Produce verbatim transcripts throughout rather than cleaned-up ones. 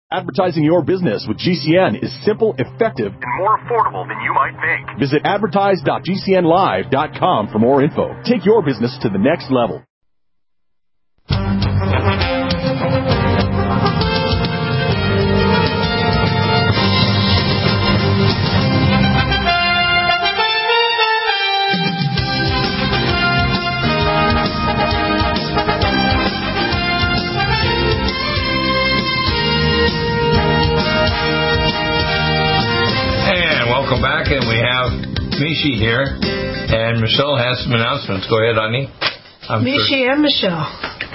Advertising your business with G C N is simple, effective, and more affordable than you might think. Visit advertise dot g c n live dot com for more info. Take your business to the next level. Welcome back, and we have Mishi here, and Michelle has some announcements. Go ahead, honey. I'm Mishi sure. and Michelle.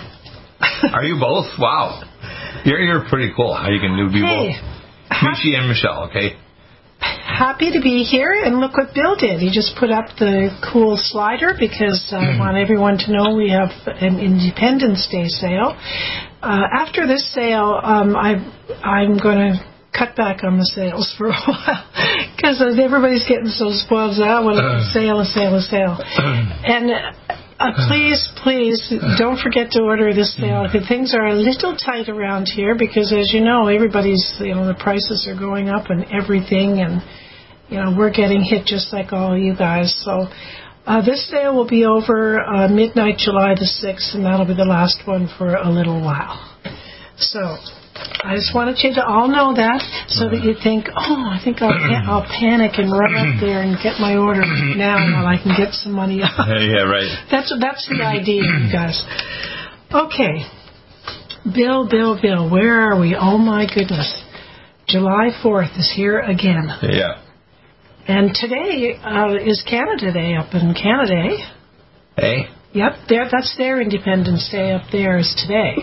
Are you both? Wow. You're, you're pretty cool how you can do be hey, both. Mishi and Michelle, okay? Happy to be here, and look what Bill did. He just put up the cool slider because I want everyone to know we have an Independence Day sale. Uh, after this sale, um, I, I'm going to cut back on the sales for a while because everybody's getting so spoiled. I want a sale, a sale, a sale. And uh, please, please don't forget to order this sale. Things are a little tight around here because, as you know, everybody's, you know, the prices are going up and everything, and you know we're getting hit just like all you guys. So uh, this sale will be over uh, midnight, July the sixth, and that'll be the last one for a little while. So I just wanted you to all know that so that you think, oh, I think I'll, pa- I'll panic and run up there and get my order now while I can get some money off. Yeah, right. That's, that's the idea, you guys. Okay. Bill, Bill, Bill, where are we? Oh, my goodness. July fourth is here again. Yeah. And today uh, is Canada Day up in Canada, eh? Hey? Yep, there, that's their Independence Day up there is today.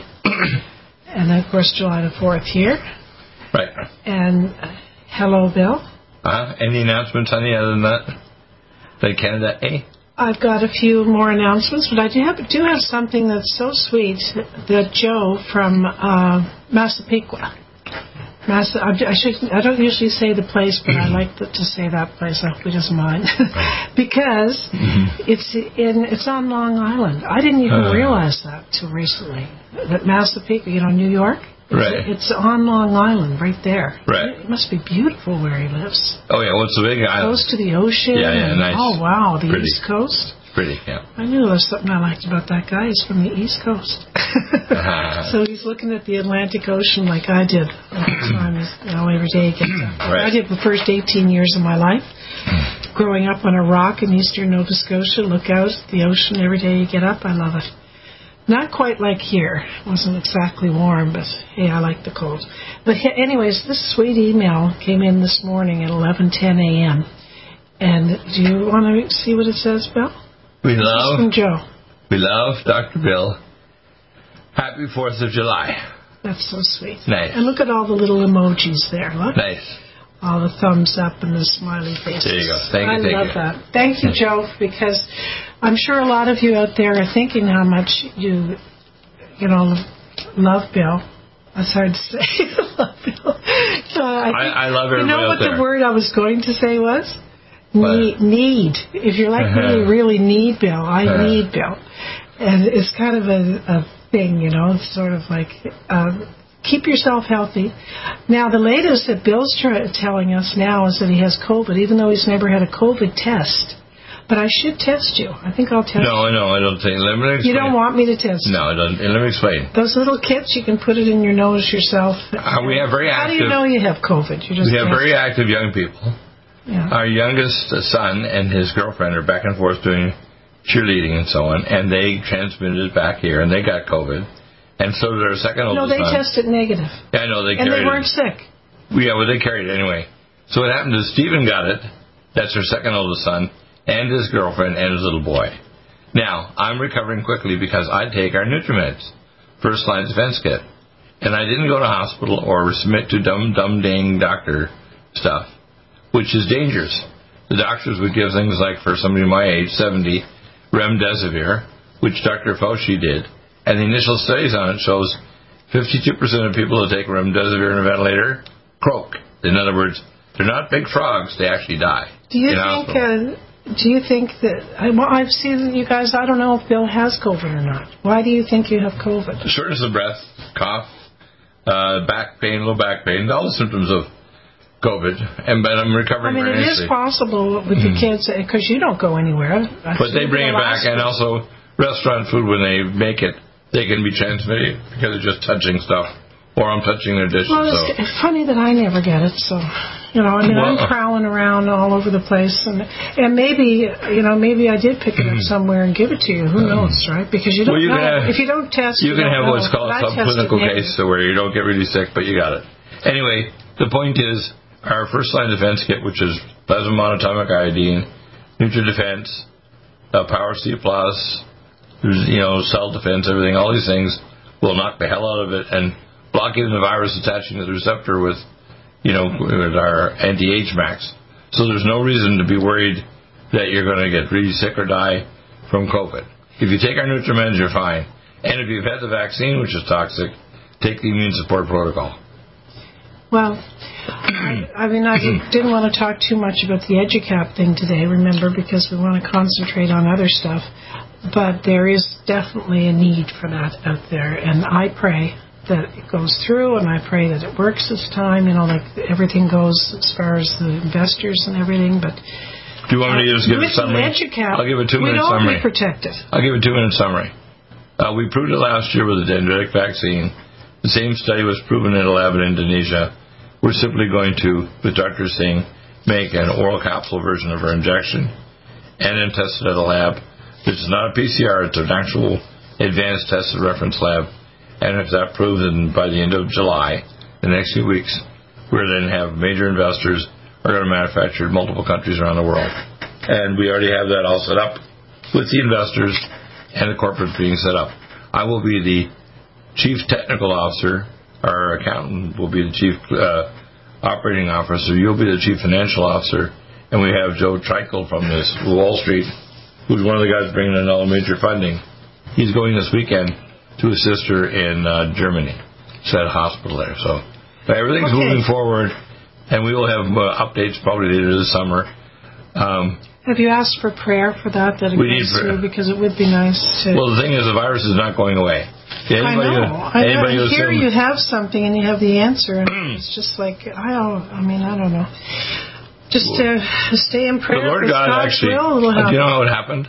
And, of course, July the fourth here. Right. And uh, hello, Bill. Uh, any announcements, honey, other than that? Like Canada, eh? I've got a few more announcements, but I do have, do have something that's so sweet that Joe from uh, Massapequa. Massa, I, I, should, I don't usually say the place, but I like to, to say that place. I hope he doesn't mind. Because mm-hmm. it's in it's on Long Island. I didn't even uh, realize that till recently. That Massapequa, you know, New York, it's, right. it's on Long Island right there. Right. It must be beautiful where he lives. Oh, yeah, well, it's a big island. Close to the ocean. Yeah, yeah, and, nice. Oh, wow, the Pretty. East Coast. Pretty, yeah. I knew there was something I liked about that guy. He's from the East Coast. uh-huh. So he's looking at the Atlantic Ocean like I did all the time. You know, every day he gets up. Right. I did the first eighteen years of my life. Growing up on a rock in eastern Nova Scotia, look out at the ocean every day you get up. I love it. Not quite like here. It wasn't exactly warm, but hey, I like the cold. But anyways, this sweet email came in this morning at eleven ten a.m. And do you want to see what it says, Bill? We love, from Joe. We love Doctor Bill. Happy fourth of July. That's so sweet. Nice. And look at all the little emojis there. Look. Nice. All the thumbs up and the smiley faces. There you go. Thank I you. Thank love you. that. Thank you, Joe, because I'm sure a lot of you out there are thinking how much you, you know, love Bill. That's hard to say. love Bill. So I, think, I, I love everybody You know what out there. the word I was going to say was? Need, What? need. If you're like uh-huh. me, you really need Bill. I uh-huh. need Bill. And it's kind of a, a thing, you know, it's sort of like um, keep yourself healthy. Now, the latest that Bill's tra- telling us now is that he has COVID, even though he's never had a COVID test. But I should test you. I think I'll test no, you. No, no, I don't think. Let me explain. You don't want me to test you? No, I don't. Let me explain. Those little kits, you can put it in your nose yourself. Uh, we have very How active. do you know you have COVID? You just we have test. very active young people. Yeah. Our youngest son and his girlfriend are back and forth doing cheerleading and so on, and they transmitted it back here, and they got COVID. And so did our second oldest son. No, they son. tested negative. Yeah, I know, they and carried it. And they weren't it. sick. Yeah, well, they carried it anyway. So what happened is Stephen got it. That's our second oldest son, and his girlfriend, and his little boy. Now, I'm recovering quickly because I take our Nutrimeds, First Line Defense Kit. And I didn't go to hospital or submit to dumb, dumb, dang doctor stuff, which is dangerous. The doctors would give things like, for somebody my age, seventy, remdesivir, which Doctor Fauci did. And the initial studies on it shows fifty-two percent of people who take remdesivir in a ventilator croak. In other words, they're not big frogs, they actually die. Do you think uh, do you think that I, well, I've seen you guys, I don't know if Bill has COVID or not. Why do you think you have COVID? Shortness of breath, cough, uh, back pain, low back pain, all the symptoms of COVID, and but I'm recovering. I mean, very it nicely. is possible with the kids because you don't go anywhere. But they bring it back, and also restaurant food when they make it, they can be transmitted because they're just touching stuff, or I'm touching their dishes. Well, it's, so. it's funny that I never get it. So, you know, I mean, Well, I'm prowling around all over the place, and and maybe, you know, maybe I did pick it up somewhere and give it to you. Who knows, right? Because you don't Well, you know. can have, if you don't test, you, you can don't have know. what's called a But I tested subclinical negative. case, so where you don't get really sick, but you got it. Anyway, the point is, our first line defense kit, which is plasma monatomic iodine, NutriDefense, uh, Power C Plus, you know, cell defense, everything, all these things will knock the hell out of it and block even the virus attaching to the receptor with, you know, with our anti-H max. So there's no reason to be worried that you're going to get really sick or die from COVID. If you take our NutriMeds, you're fine. And if you've had the vaccine, which is toxic, take the immune support protocol. Well, I, I mean, I didn't want to talk too much about the EduCap thing today, remember, because we want to concentrate on other stuff. But there is definitely a need for that out there, and I pray that it goes through, and I pray that it works this time, you know, like everything goes as far as the investors and everything. But do you want me to just give a summary? EduCap, I'll give a two-minute we'd all summary. be protected. I'll give a two-minute summary. Uh, we proved it last year with the dendritic vaccine. The same study was proven in a lab in Indonesia. We're simply going to, with Doctor Singh, make an oral capsule version of our injection and then test it at a lab. This is not a P C R, it's an actual advanced tested reference lab. And if that proves it by the end of July, the next few weeks, we're going to have major investors are going to manufacture in multiple countries around the world. And we already have that all set up with the investors and the corporate being set up. I will be the chief technical officer. Our accountant will be the chief uh, operating officer. You'll be the chief financial officer. And we have Joe Trickle from this Wall Street, who's one of the guys bringing in all the major funding. He's going this weekend to his sister in uh, Germany. She's at a hospital there. So everything's Okay. moving forward, and we will have uh, updates probably later this summer. Um, Have you asked for prayer for that, that it We goes need prayer. through? Because it would be nice to... well, the thing is, the virus is not going away. Anybody I know. Who, I know. anybody who And here assumes- you have something and you have the answer, and it's just like, I don't, I mean, I don't know. Just to stay in prayer. The Lord if it's God God's actually, will, it'll do happen. you know how it happened?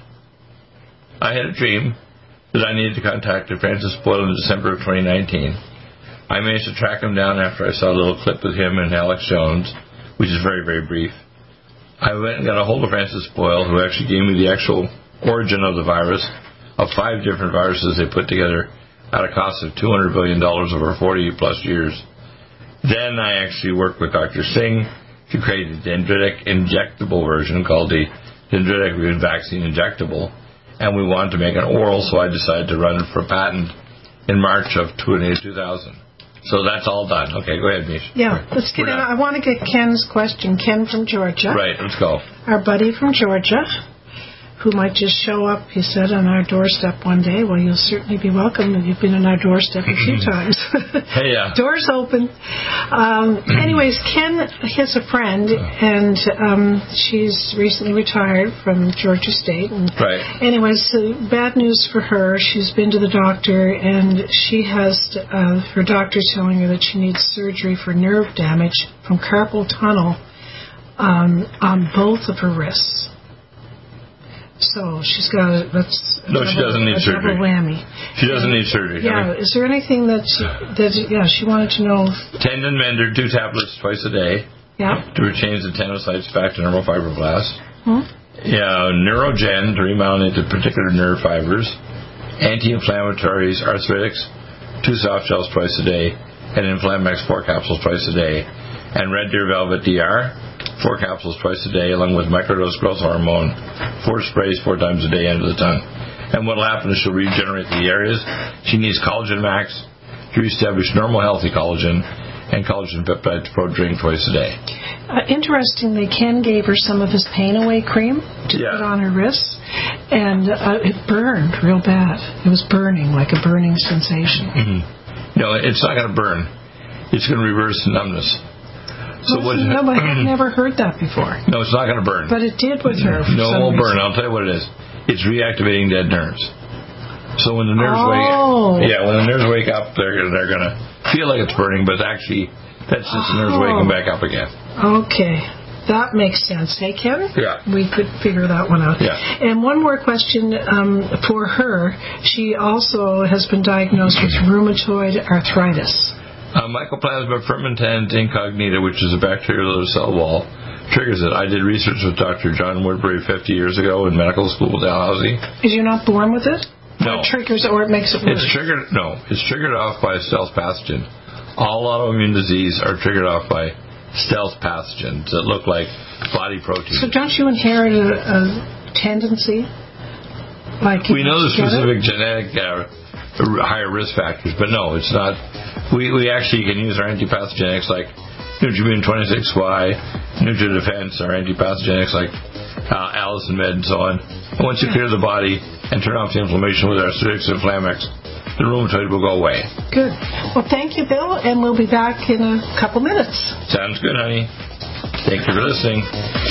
I had a dream that I needed to contact Francis Boyle in December of twenty nineteen. I managed to track him down after I saw a little clip with him and Alex Jones, which is very, very brief. I went and got a hold of Francis Boyle, who actually gave me the actual origin of the virus, of five different viruses they put together at a cost of two hundred billion dollars over forty plus years. Then I actually worked with Doctor Singh to create a dendritic injectable version called the dendritic vaccine injectable, and we wanted to make an oral, so I decided to run it for patent in March of two thousand. So that's all done. Okay, go ahead, Mish. Yeah, let's get We're in. done. I want to get Ken's question. Ken from Georgia. Right, let's go. Our buddy from Georgia, who might just show up, he said, on our doorstep one day. Well, you'll certainly be welcome. You've been on our doorstep a few times. Hey, yeah. Doors open. Um, anyways, Ken has a friend, and um, she's recently retired from Georgia State. And Right. anyways, uh, bad news for her. She's been to the doctor, and she has, uh, her doctor's telling her that she needs surgery for nerve damage from carpal tunnel um, on both of her wrists. So she's got a, that's a No, she double, doesn't need a surgery. double whammy. She doesn't need surgery. Yeah, I mean, is there anything that she, that yeah she wanted to know? tendon mender, two tablets twice a day Yeah. to change the tenocytes back to normal fibroblasts. Hmm? Yeah, Neurogen to remyelinate the particular nerve fibers. Anti-inflammatories, arthritics, two soft gels twice a day, and Inflamex four capsules twice a day. And Red Deer Velvet D R, four capsules twice a day, along with microdose growth hormone, four sprays four times a day under the tongue. And what will happen is she'll regenerate the areas. She needs Collagen Max to reestablish normal, healthy collagen, and collagen peptides pro drink twice a day. Uh, interestingly, Ken gave her some of his pain away cream to Yeah. put on her wrists, and uh, it burned real bad. It was burning, like a burning sensation. Mm-hmm. No, it's not going to burn. It's going to reverse numbness. So Well, what? no, but I've never heard that before. No, it's not going to burn. But it did with her. For No, it some won't burn. reason. I'll tell you what it is. It's reactivating dead nerves. So when the nerves Oh. wake, yeah, when the nerves wake up, they're they're gonna feel like it's burning, but actually that's just the nerves Oh. waking back up again. Okay. That makes sense. Hey, Ken? Yeah. We could figure that one out. Yeah. And one more question um, for her. She also has been diagnosed with rheumatoid arthritis. Uh, Mycoplasma fermentans incognita, which is a bacterial cell wall, triggers it. I did research with Doctor John Woodbury fifty years ago in medical school with Dalhousie. Is you not born with it? No. Or it triggers or it makes it worse? It's triggered, no, it's triggered off by a stealth pathogen. All autoimmune disease are triggered off by stealth pathogens that look like body proteins. So don't you inherit a, a tendency? Like we know the get specific it? genetic uh, higher risk factors, but no, it's not. We we actually can use our antipathogenics like Nutribune twenty-six Y, NutriDefense, our antipathogenics like uh, Allison Med and so on. And once you clear the body and turn off the inflammation with our Acidix and Flamex, the rheumatoid will go away. Good. Well, thank you, Bill, and we'll be back in a couple minutes. Sounds good, honey. Thank you for listening.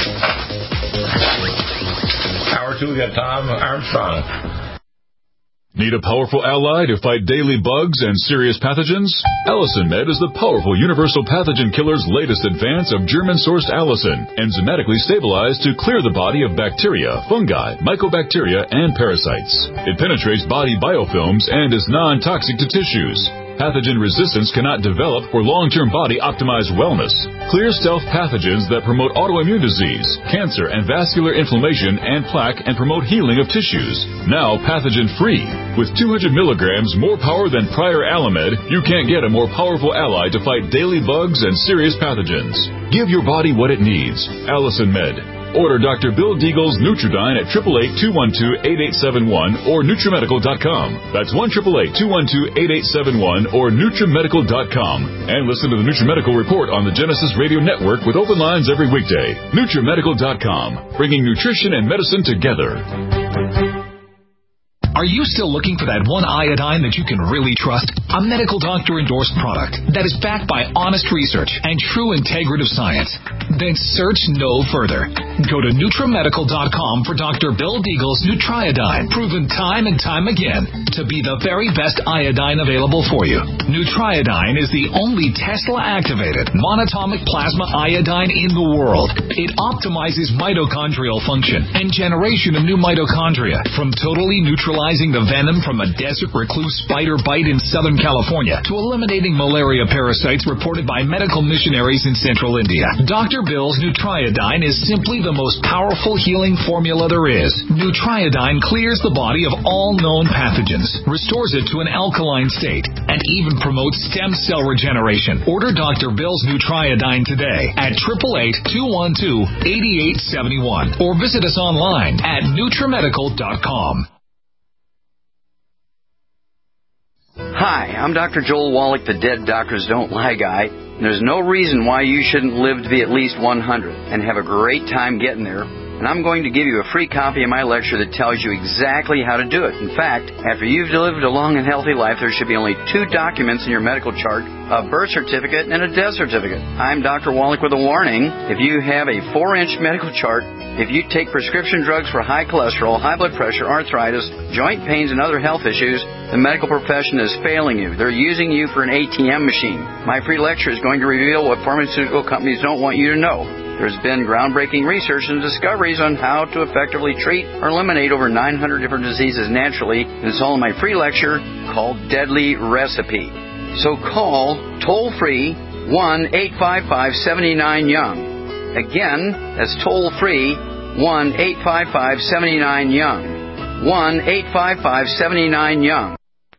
Hour two, we got Tom Armstrong. Need a powerful ally to fight daily bugs and serious pathogens? Allison Med is the powerful universal pathogen killer's latest advance of German-sourced allicin, enzymatically stabilized to clear the body of bacteria, fungi, mycobacteria, and parasites. It penetrates body biofilms and is non-toxic to tissues. Pathogen resistance cannot develop for long-term body-optimized wellness. Clear stealth pathogens that promote autoimmune disease, cancer, and vascular inflammation and plaque and promote healing of tissues. Now pathogen-free. With two hundred milligrams more power than prior Alamed, you can't get a more powerful ally to fight daily bugs and serious pathogens. Give your body what it needs. Allison Med. Order Doctor Bill Deagle's Nutridyne at eight eight eight, two one two, eight eight seven one or Nutrimedical dot com. That's one eight eight eight, two one two, eight eight seven one or Nutrimedical dot com. And listen to the Nutrimedical Report on the Genesis Radio Network with open lines every weekday. Nutrimedical dot com, bringing nutrition and medicine together. Are you still looking for that one iodine that you can really trust? A medical doctor-endorsed product that is backed by honest research and true integrative science? Then search no further. Go to Nutrimedical dot com for Doctor Bill Deagle's Nutriodine, proven time and time again to be the very best iodine available for you. Nutriodine is the only Tesla-activated monatomic plasma iodine in the world. It optimizes mitochondrial function and generation of new mitochondria, from totally neutralizing the venom from a desert recluse spider bite in Southern California to eliminating malaria parasites reported by medical missionaries in central India. Doctor Bill's Nutriodine is simply the most powerful healing formula there is. Nutriodine clears the body of all known pathogens, restores it to an alkaline state, and even promotes stem cell regeneration. Order Doctor Bill's Nutriodine today at eight eight eight, two one two, eight eight seven one or visit us online at Nutrimedical dot com. Hi, I'm Doctor Joel Wallach, the Dead Doctors Don't Lie guy. There's no reason why you shouldn't live to be at least one hundred and have a great time getting there. And I'm going to give you a free copy of my lecture that tells you exactly how to do it. In fact, after you've lived a long and healthy life, there should be only two documents in your medical chart, a birth certificate and a death certificate. I'm Doctor Wallach with a warning. If you have a four-inch medical chart, if you take prescription drugs for high cholesterol, high blood pressure, arthritis, joint pains, and other health issues, the medical profession is failing you. They're using you for an A T M machine. My free lecture is going to reveal what pharmaceutical companies don't want you to know. There's been groundbreaking research and discoveries on how to effectively treat or eliminate over nine hundred different diseases naturally, and it's all in my free lecture called Deadly Recipe. So call toll-free one eight five five, seven nine, young. Again, that's toll-free one eight five five, seven nine, young. one eight five five, seven nine, young.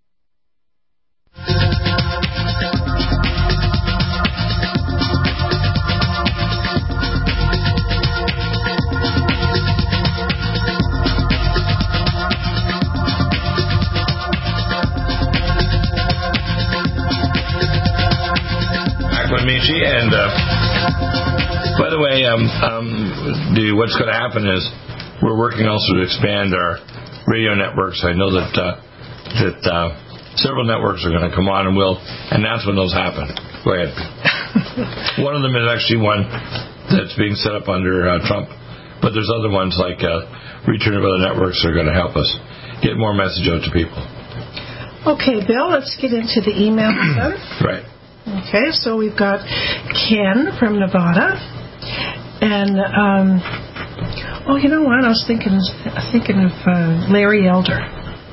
And uh, by the way, um, um, the, what's going to happen is we're working also to expand our radio networks. I know that uh, that uh, several networks are going to come on, and we'll announce when those happen. Go ahead. One of them is actually one that's being set up under uh, Trump, but there's other ones like uh, Return of Other Networks that are going to help us get more message out to people. Okay, Bill, let's get into the email then. Right. Okay, so we've got Ken from Nevada. And, um, oh, you know what? I was thinking thinking of uh, Larry Elder.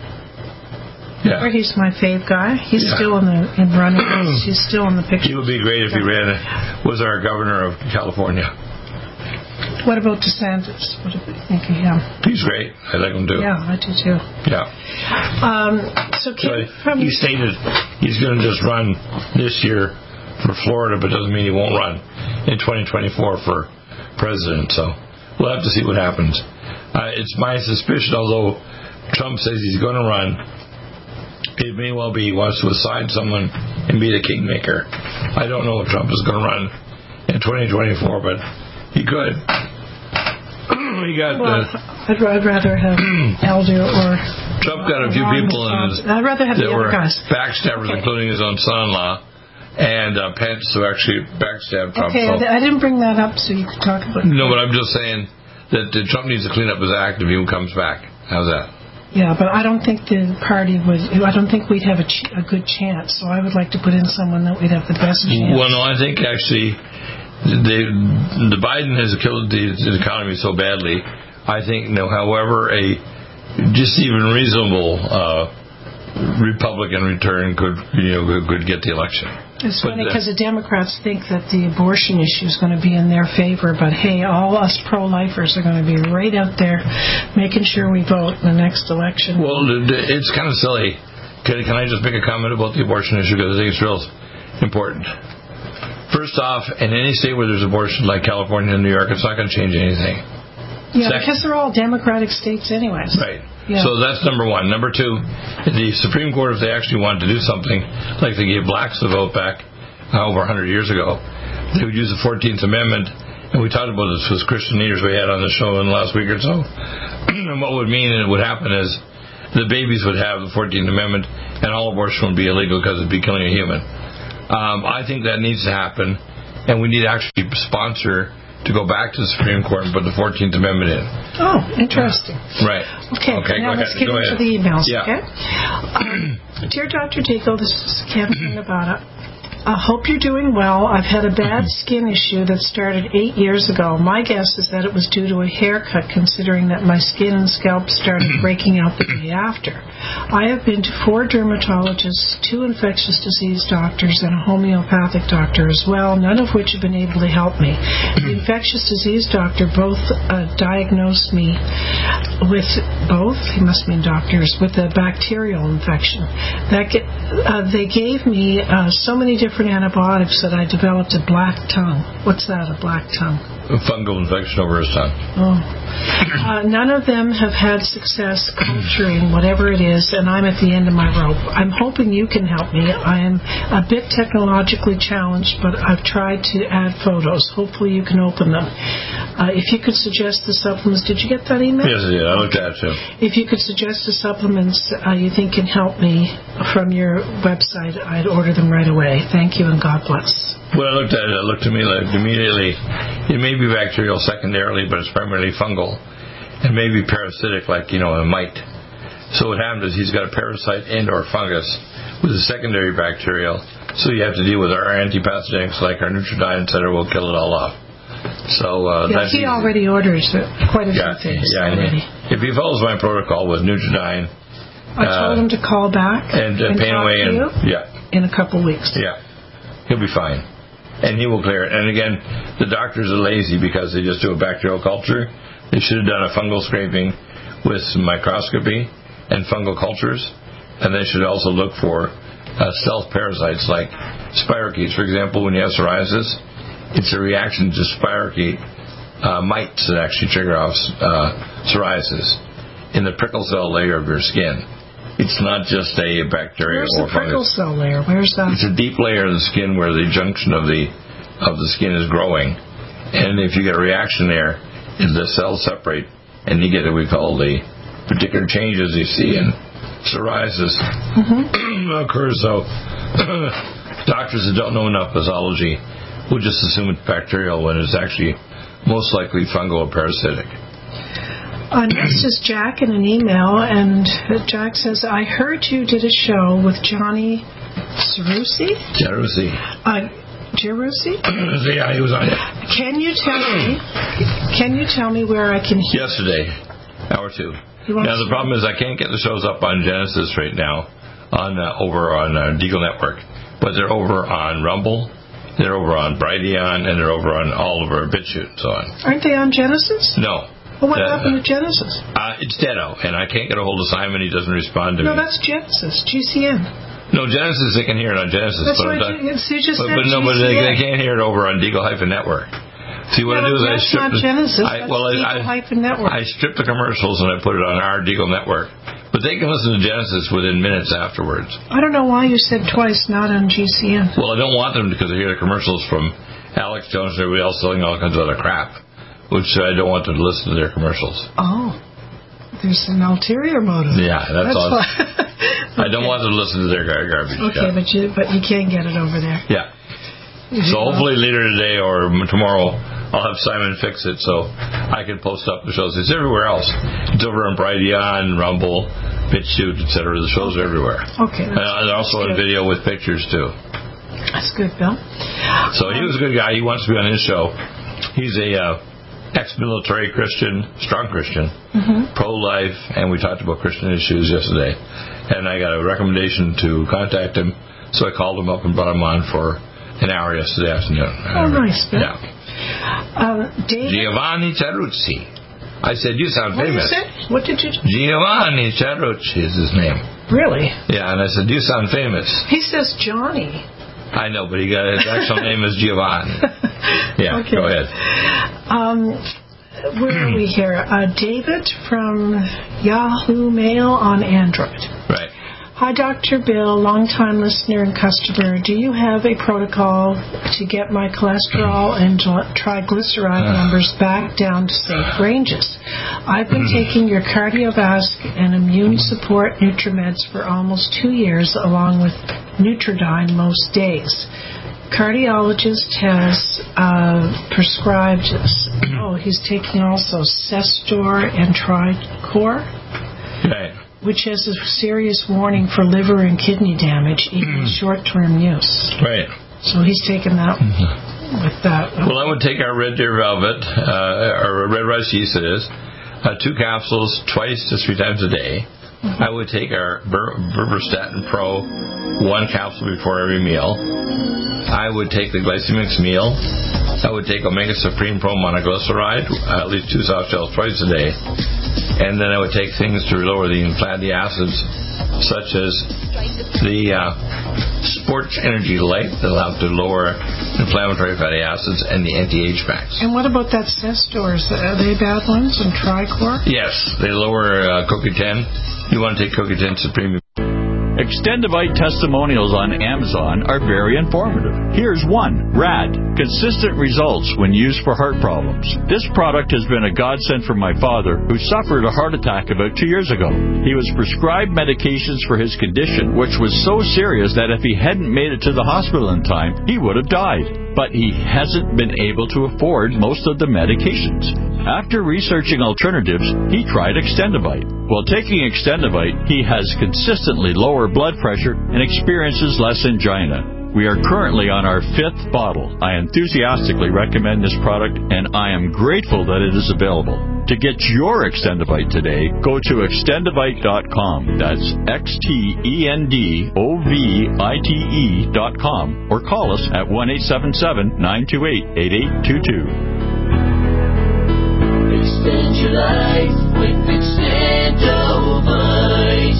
Yeah. He's my fave guy. He's Yeah. still in the in running. He's still in the picture. He would be great if he ran. Was our governor of California. What about DeSantis? What do you think of him? He's great. I like him too. Yeah, I do too. Yeah. Um, so Ken So from he stated he's going to just run this year for Florida, but doesn't mean he won't run in twenty twenty-four for president. So we'll have to see what happens. Uh, it's my suspicion, although Trump says he's going to run, it may well be he wants to assign someone and be the kingmaker. I don't know if Trump is going to run in twenty twenty-four, but he could. he got. Well, uh, I'd, I'd rather have Elder or Trump got a few Ron people in his, I'd rather have that the were other guys. backstabbers, Okay. including his own son-in-law, and uh, Pence, who actually backstabbed Trump. Okay, so. I, I didn't bring that up so you could talk about it. No, but I'm just saying that uh, Trump needs to clean up his act if he comes back. How's that? Yeah, but I don't think the party would. I don't think we'd have a, ch- a good chance. So I would like to put in someone that we'd have the best chance. Well, no, I think actually they, the Biden has killed the, the economy so badly. I think, no, however, a just even reasonable uh, Republican return could, you know, could get the election. It's But, funny uh, because the Democrats think that the abortion issue is going to be in their favor, but hey, all us pro-lifers are going to be right out there making sure we vote in the next election. Well, it's kind of silly. Can, can I just make a comment about the abortion issue because I think it's real important. First off, in any state where there's abortion like California and New York, it's not going to change anything. Yeah, Second, because they're all Democratic states anyways. right. Yeah. So that's number one. Number two, the Supreme Court, if they actually wanted to do something, like they gave blacks the vote back uh, over one hundred years ago, they would use the fourteenth Amendment. And we talked about this with Christian leaders we had on the show in the last week or so. And what would mean and would happen is the babies would have the fourteenth Amendment and all abortion would be illegal because it would be killing a human. Um, I think that needs to happen. And we need to actually sponsor to go back to the Supreme Court and put the fourteenth Amendment in. Oh, interesting. Right. Okay, okay now go let's ahead. get go into ahead. the emails, yeah. okay? Um, Dear Doctor Deagle, this is Kim from Nevada. I hope you're doing well. I've had a bad skin issue that started eight years ago. My guess is that it was due to a haircut, considering that my skin and scalp started breaking out the day after. I have been to four dermatologists, two infectious disease doctors, and a homeopathic doctor as well, none of which have been able to help me. The infectious disease doctor both uh, diagnosed me with both, he must mean doctors, with a bacterial infection. That get, uh, they gave me uh, so many different antibiotics that I developed a black tongue. What's that, a black tongue? A fungal infection over his tongue. Oh. Uh, none of them have had success culturing whatever it is, and I'm at the end of my rope. I'm hoping you can help me. I am a bit technologically challenged, but I've tried to add photos. Hopefully you can open them. Uh, if you could suggest the supplements, did you get that email? Yes, I did. I looked at it too. If you could suggest the supplements uh, you think can help me from your website, I'd order them right away. Thank you and God bless. When I looked at it, it looked to me like immediately it may be bacterial secondarily, but it's primarily fungal. And maybe parasitic, like, you know, a mite. So what happened is he's got a parasite and or fungus with a secondary bacterial. So you have to deal with our antipathogenics like our Nutridyne, et cetera, will kill it all off. So uh, Yeah, that's he easy. already orders uh, quite a yeah, few things yeah, already. If he follows my protocol with Nutridyne, I told uh, him to call back and, uh, and pain talk away, to and you yeah, in a couple weeks. yeah, he'll be fine. And he will clear it. And again, the doctors are lazy because they just do a bacterial culture. They should have done a fungal scraping with some microscopy and fungal cultures. And they should also look for uh, stealth parasites like spirochetes. For example, when you have psoriasis, it's a reaction to spirochete uh, mites that actually trigger off uh, psoriasis in the prickle cell layer of your skin. It's not just a bacteria Where's or the prickle fungus. cell layer? Where's that? It's a deep layer of the skin where the junction of the of the skin is growing, and if you get a reaction there, the cells separate, and you get what we call the particular changes you see in psoriasis mm-hmm. occurs. So doctors that don't know enough pathology will just assume it's bacterial when it's actually most likely fungal or parasitic. Uh, next is Jack in an email, and Jack says, I heard you did a show with Johnny Cerruti? Cerruti. Uh, Cerruti? Yeah, he was on it. Can you tell me, can you tell me where I can hear? Yesterday, hour two. Now, the problem is I can't get the shows up on Genesis right now, on uh, over on uh, Deagle Network, but they're over on Rumble, they're over on Brighteon, and they're over on all over BitChute and so on. Aren't they on Genesis? No. Well, what uh, happened to Genesis? Uh, it's deado, and I can't get a hold of Simon. He doesn't respond to no, me. No, that's Genesis, G C N. No, Genesis, they can hear it on Genesis. That's but what you, so you just but, said but no, G C N. but they, they can't hear it over on Deagle-Network. See, what no, I do is I that's strip not the, Genesis, I, that's well, I, Deagle-Network. I strip the commercials and I put it on our Deagle Network. But they can listen to Genesis within minutes afterwards. I don't know why you said twice, not on G C N. Well, I don't want them because they hear the commercials from Alex Jones and everybody else selling all kinds of other crap, which I don't want them to listen to their commercials. Oh. There's an ulterior motive. Yeah, that's, that's all. okay. I don't want them to listen to their gar- garbage. Okay, yeah. but you but you can get it over there. Yeah. So hopefully later today or tomorrow I'll have Simon fix it so I can post up the shows. It's everywhere else. It's over on Brighteon, Rumble, BitChute, et cetera. The shows okay. are everywhere. Okay. And also on video with pictures too. That's good, Bill. So he was a good guy. He wants to be on his show. He's a uh, ex-military Christian, strong Christian, mm-hmm. pro-life, and we talked about Christian issues yesterday. And I got a recommendation to contact him, so I called him up and brought him on for an hour yesterday afternoon. Oh, nice, Bill. Yeah. Uh, David? Giovanni Cerruti. I said, you sound what famous. What did you say? What did you... Giovanni Cerruti is his name. Really? Yeah, and I said, you sound famous. He says Johnny. I know, but he got his actual name is Giovanni. Yeah, okay. Go ahead. Um, where are we here? Uh, David from Yahoo Mail on Android. Right. Hi, Doctor Bill, longtime listener and customer. Do you have a protocol to get my cholesterol and triglyceride uh. numbers back down to safe ranges? I've been taking your Cardiovasc and immune support NutriMeds for almost two years, along with Nutridyne most days. Cardiologist has uh, prescribed, oh, he's taking also Cestor and Tricor. Right. Which has a serious warning for liver and kidney damage, even short-term use. Right. So he's taken that with that. Well, I would take our Red Deer Velvet, uh, or Red Rice Yeast, it is, uh, two capsules twice to three times a day. Mm-hmm. I would take our Ber- Berberstatin Pro, one capsule before every meal. I would take the Glycemix meal. I would take Omega Supreme Pro monoglyceride, uh, at least two soft gels twice a day. And then I would take things to lower the fatty acids, such as the uh, Sports Energy Light that allows to lower inflammatory fatty acids, and the anti-age packs. And what about that Cestors? Are they bad ones? And Tricor? Yes, they lower uh, CoQ ten. You want to take CoQ ten Supreme. Extendivite testimonials on Amazon are very informative. Here's one. Rad. Consistent results when used for heart problems. This product has been a godsend for my father, who suffered a heart attack about two years ago. He was prescribed medications for his condition, which was so serious that if he hadn't made it to the hospital in time, he would have died. But he hasn't been able to afford most of the medications. After researching alternatives, he tried Extendivite. While taking Extendivite, he has consistently lower blood pressure and experiences less angina. We are currently on our fifth bottle. I enthusiastically recommend this product, and I am grateful that it is available. To get your Extendivite today, go to extendivite dot com. That's X T E N D O V I T E dot com, or call us at one eight seven seven, nine two eight, eight eight two two. Extend your life with Extendivite.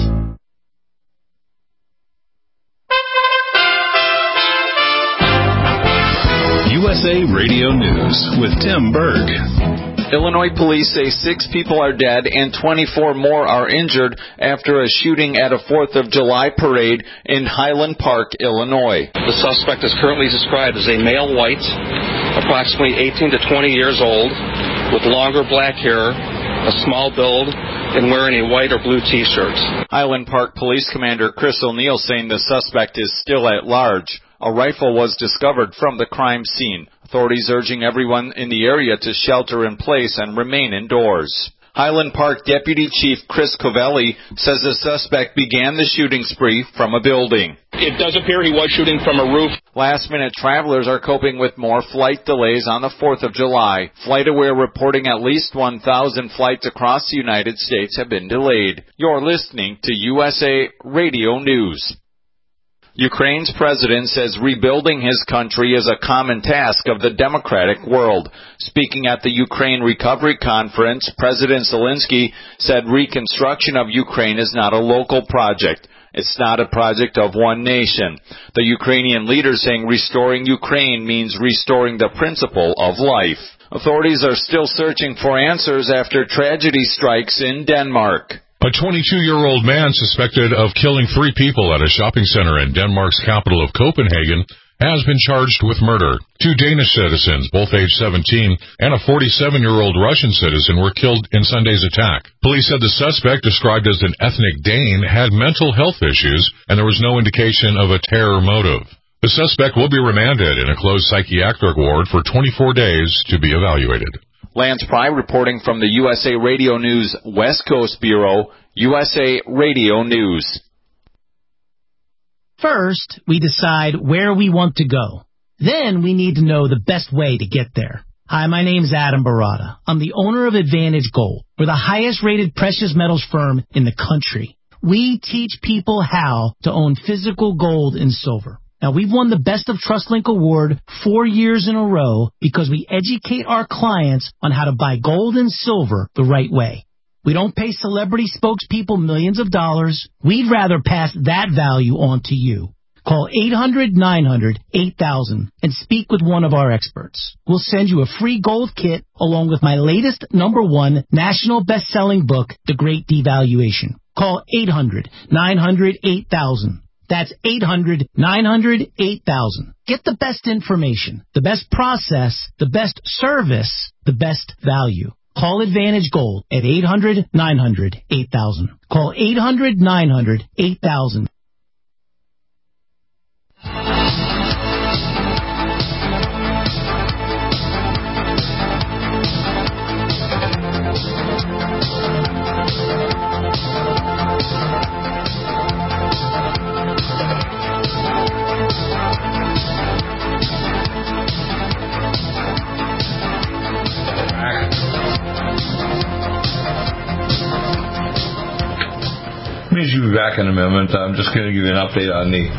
U S A Radio News with Tim Berg. Illinois police say six people are dead and twenty-four more are injured after a shooting at a fourth of July parade in Highland Park, Illinois. The suspect is currently described as a male white, approximately eighteen to twenty years old, with longer black hair, a small build, and wearing a white or blue T-shirt. Highland Park Police Commander Chris O'Neill saying the suspect is still at large. A rifle was discovered from the crime scene. Authorities urging everyone in the area to shelter in place and remain indoors. Highland Park Deputy Chief Chris Covelli says the suspect began the shooting spree from a building. It does appear he was shooting from a roof. Last-minute travelers are coping with more flight delays on the fourth of July. FlightAware reporting at least one thousand flights across the United States have been delayed. You're listening to U S A Radio News. Ukraine's president says rebuilding his country is a common task of the democratic world. Speaking at the Ukraine Recovery Conference, President Zelensky said reconstruction of Ukraine is not a local project. It's not a project of one nation. The Ukrainian leader saying restoring Ukraine means restoring the principle of life. Authorities are still searching for answers after tragedy strikes in Denmark. A twenty-two-year-old man suspected of killing three people at a shopping center in Denmark's capital of Copenhagen has been charged with murder. Two Danish citizens, both age seventeen, and a forty-seven-year-old Russian citizen were killed in Sunday's attack. Police said the suspect, described as an ethnic Dane, had mental health issues, and there was no indication of a terror motive. The suspect will be remanded in a closed psychiatric ward for twenty-four days to be evaluated. Lance Pry reporting from the U S A Radio News West Coast Bureau, U S A Radio News. First, we decide where we want to go. Then we need to know the best way to get there. Hi, my name's Adam Barada. I'm the owner of Advantage Gold. We're the highest-rated precious metals firm in the country. We teach people how to own physical gold and silver. Now, we've won the Best of TrustLink Award four years in a row because we educate our clients on how to buy gold and silver the right way. We don't pay celebrity spokespeople millions of dollars. We'd rather pass that value on to you. Call eight hundred nine hundred eight thousand and speak with one of our experts. We'll send you a free gold kit along with my latest number one national best-selling book, The Great Devaluation. Call eight hundred nine hundred eight thousand. That's eight hundred nine hundred eight thousand. Get the best information, the best process, the best service, the best value. Call Advantage Gold at eight hundred nine hundred eight thousand. Call eight hundred nine hundred eight thousand. We'll be back in a moment. I'm just going to give you an update on the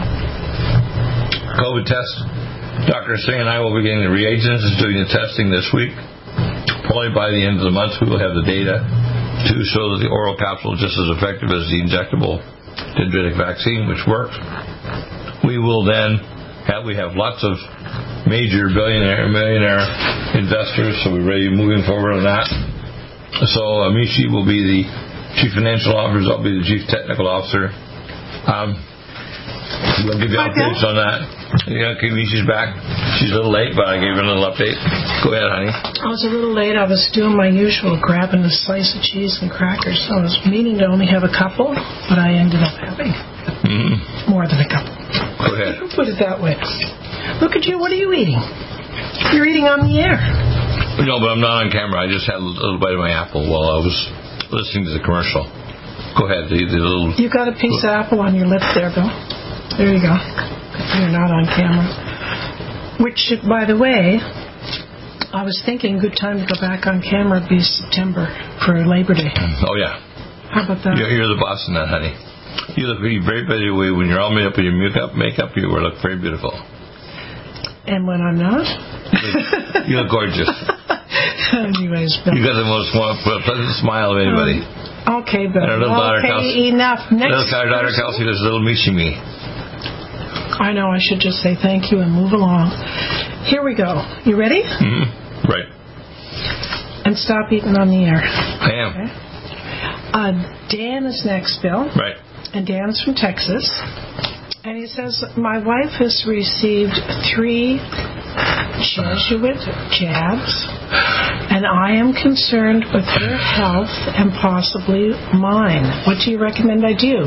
COVID test. Doctor Singh and I will be getting the reagents and doing the testing this week. Probably by the end of the month, we will have the data to show that the oral capsule is just as effective as the injectable dendritic vaccine, which works. We will then have, we have lots of major billionaire, millionaire investors, so we're ready moving forward on that. So Amishi will be the Chief Financial Officer, I'll be the Chief Technical Officer. Um, we'll give you updates on that. Yeah, Amishi's back. She's a little late, but I gave her a little update. Go ahead, honey. I was a little late. I was doing my usual, grabbing a slice of cheese and crackers. So I was meaning to only have a couple, but I ended up having mm-hmm. more than a couple. Go ahead. Put it that way. Look at you. What are you eating? You're eating on the air. No, but I'm not on camera. I just had a little bite of my apple while I was listening to the commercial. Go ahead. The, the little. You got a piece of apple on your lip there, Bill. There you go. You're not on camera. Which, by the way, I was thinking good time to go back on camera would be September for Labor Day. Oh, yeah. How about that? You're, you're the boss in that, honey. You look very, very way when you're all made up with your makeup, makeup, you look very beautiful. And when I'm not? You look gorgeous. Anyways, Bill. You got the most pleasant smile of anybody. Um, okay, Bill. And our little daughter, okay, Kelsey. Enough. Next little daughter, Kelsey, there's a little Michi me. I know. I should just say thank you and move along. Here we go. You ready? Mm-hmm. Right. And stop eating on the air. I am. Okay. Uh, Dan is next, Bill. Right. And Dan's from Texas. And he says, my wife has received three Jesuit jabs, and I am concerned with her health and possibly mine. What do you recommend I do?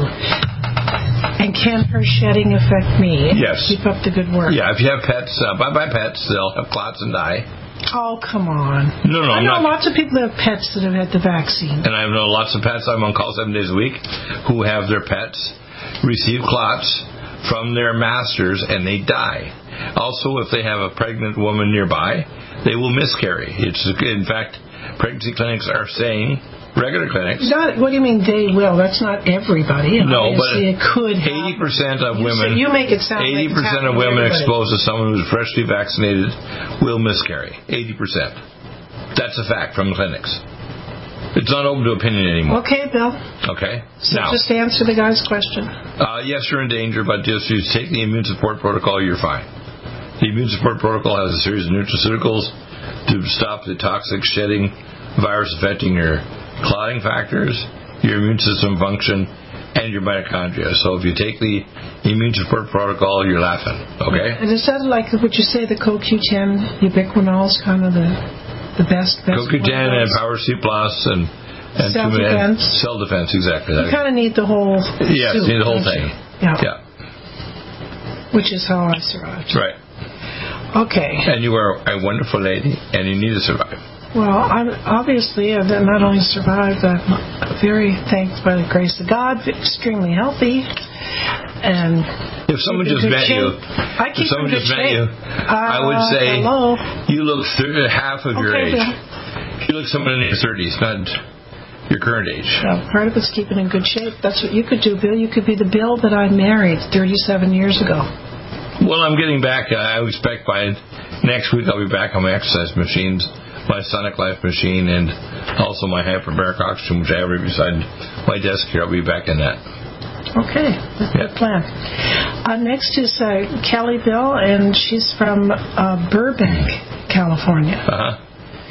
And can her shedding affect me? Yes. Keep up the good work. Yeah, if you have pets, uh, bye-bye pets, they'll have clots and die. Oh, come on. No, no, I I'm know not. lots of people that have pets that have had the vaccine. And I know lots of pets, I'm on call seven days a week, who have their pets receive clots from their masters and they die. Also, if they have a pregnant woman nearby, they will miscarry. It's, in fact, pregnancy clinics are saying, regular clinics. Not, what do you mean they will? That's not everybody. No, but it could eighty percent of you women, say, you make it sound eighty percent like of women everybody. exposed to someone who's freshly vaccinated will miscarry. eighty percent. That's a fact from clinics. It's not open to opinion anymore. Okay, Bill. Okay. So now, just answer the guy's question. Uh, yes, you're in danger, but just you take the immune support protocol, you're fine. The immune support protocol has a series of nutraceuticals to stop the toxic shedding virus affecting your clotting factors, your immune system function, and your mitochondria. So if you take the immune support protocol, you're laughing. Okay? And is that like, would you say the C O Q ten ubiquinol is kind of the the best? best C O Q ten and Power C Plus and, and Cell two, defense. And cell defense, exactly. You kind of need the whole Yes, soup, you need the whole don't thing. you? Yeah. Yeah. Which is how I survived. Right. Okay. And you are a wonderful lady, and you need to survive. Well, I'm obviously I've not only survived, but I'm very thanked by the grace of God, extremely healthy, and if someone just met shape. you, I keep if someone in good just met shape. you, uh, I would say hello. you look th- half of your Okay, age. Bill. You look someone in your thirties, not your current age. Well, part of it's keeping in good shape. That's what you could do, Bill. You could be the Bill that I married thirty-seven years ago. Well, I'm getting back. I expect by next week I'll be back on my exercise machines, my Sonic Life machine, and also my hyperbaric oxygen, which I have right beside my desk here. I'll be back in that. Okay, that's yeah. the plan. Uh, next is uh, Kelly Bill, and she's from uh, Burbank, California. Uh-huh.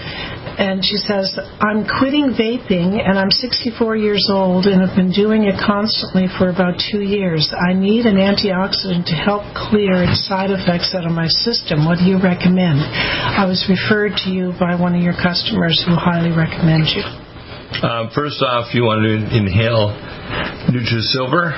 And she says, I'm quitting vaping, and I'm sixty-four years old, and have been doing it constantly for about two years. I need an antioxidant to help clear its side effects out of my system. What do you recommend? I was referred to you by one of your customers who highly recommends you. Uh, first off, you want to inhale Nutrisilver.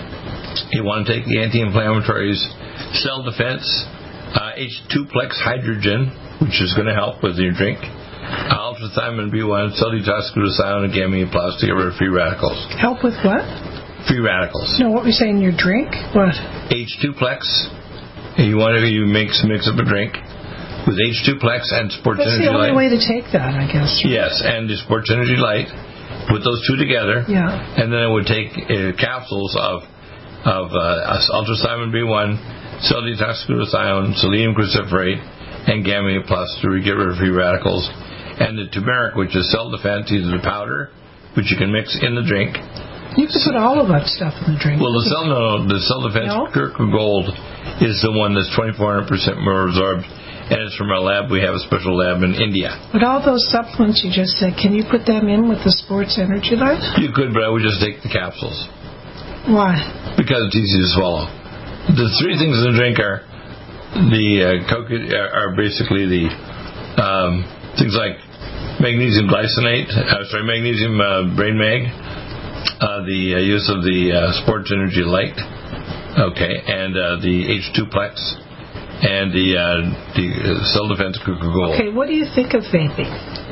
You want to take the anti-inflammatories, cell defense, uh, H two plex hydrogen, which is going to help with your drink. Ultrathymine B one, cell detox, glutathione, and gamma plus to get rid of free radicals. Help with what? Free radicals. No, what we say in your drink? What? H two plex. You want to you mix mix up a drink with H two plex and Sports That's Energy the only Light. way to take that, I guess. Yes, and the Sports Energy Light. Put those two together. Yeah. And then it would take uh, capsules of of uh, ultrathymine B one, cell detox, glutathione, selenium cruciferate, and gamma plus to get rid of free radicals. And the turmeric, which is cell defense, either the powder, which you can mix in the drink. You can put all of that stuff in the drink. Well, the cell no, the cell defense no? Kirk Gold is the one that's twenty-four hundred percent more absorbed, and it's from our lab. We have a special lab in India. But all those supplements you just said, can you put them in with the Sports Energy Light? You could, but I would just take the capsules. Why? Because it's easy to swallow. The three things in the drink are the uh, coca- are basically the um, things like magnesium glycinate, uh, sorry, magnesium uh, brain mag, uh, the uh, use of the uh, Sports Energy Light, okay, and uh, the H two plex, and the uh, the uh, cell defense Gold. Okay, what do you think of vaping?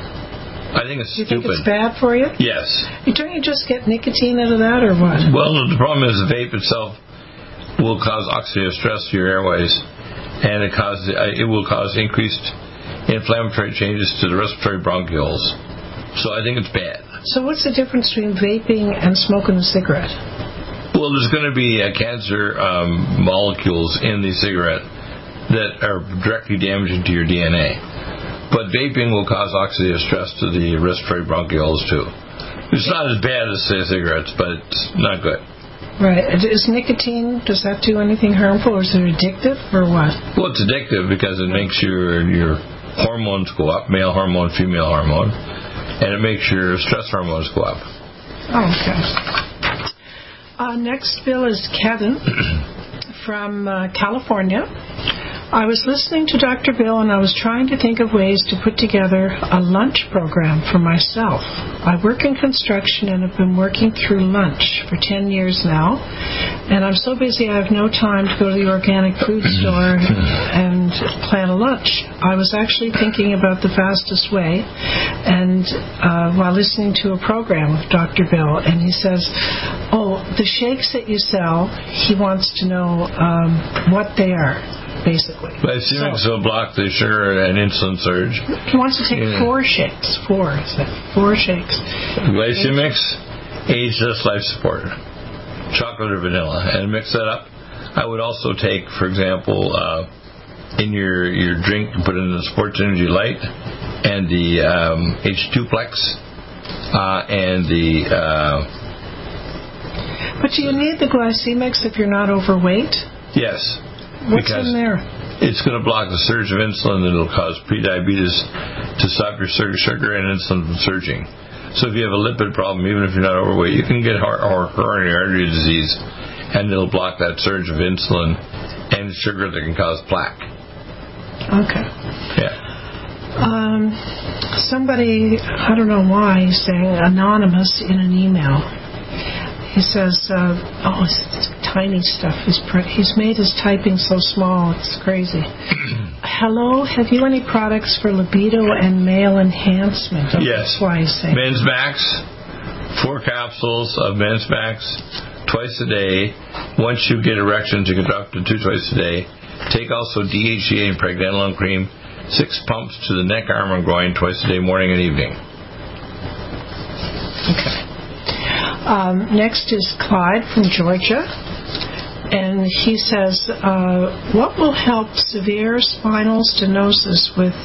I think it's do you stupid. think it's bad for you? Yes. Don't you just get nicotine out of that, or what? Well, the problem is the vape itself will cause oxidative stress to your airways, and it cause uh, it will cause increased inflammatory changes to the respiratory bronchioles. So I think it's bad. So what's the difference between vaping and smoking a cigarette? Well, there's going to be uh, cancer um, molecules in the cigarette that are directly damaging to your D N A. But vaping will cause oxidative stress to the respiratory bronchioles too. It's not as bad as, say, cigarettes, but it's not good. Right. Is nicotine, does that do anything harmful, or is it addictive, or what? Well, it's addictive because it makes your your hormones go up, male hormone, female hormone, and it makes your stress hormones go up. Oh, okay. Uh, next bill is Kevin from uh, California. I was listening to Doctor Bill, and I was trying to think of ways to put together a lunch program for myself. I work in construction and have been working through lunch for ten years now, and I'm so busy I have no time to go to the organic food store and plan a lunch. I was actually thinking about the fastest way, and uh, while listening to a program of Doctor Bill, and he says, oh, the shakes that you sell, he wants to know um, what they are. Basically. Glycemics so, will block the sugar and insulin surge. He wants to take yeah. four shakes. Four, is that? Four shakes. Glycemics, ageless life support. Chocolate or vanilla. And mix that up. I would also take, for example, uh, in your, your drink, put in the Sports Energy Light and the um, H two Plex uh, and the... Uh, but do you need the glycemics if you're not overweight? Yes. What's in there? It's going to block the surge of insulin, and it'll cause prediabetes to stop your sugar and insulin from surging. So if you have a lipid problem, even if you're not overweight, you can get heart or coronary artery disease, and it'll block that surge of insulin and sugar that can cause plaque. Okay. Yeah. Um, somebody, I don't know why, he's saying anonymous in an email. He says, uh, oh, it's, it's tiny stuff. He's, pre- he's made his typing so small, it's crazy. Hello, have you any products for libido and male enhancement? Oh, yes. That's why he's saying. Men's Max, four capsules of Men's Max twice a day. Once you get erections, you can drop to two twice a day. Take also D H E A and pregnenolone cream, six pumps to the neck, arm, and groin twice a day, morning and evening. Okay. Um, next is Clyde from Georgia, and he says, uh, what will help severe spinal stenosis with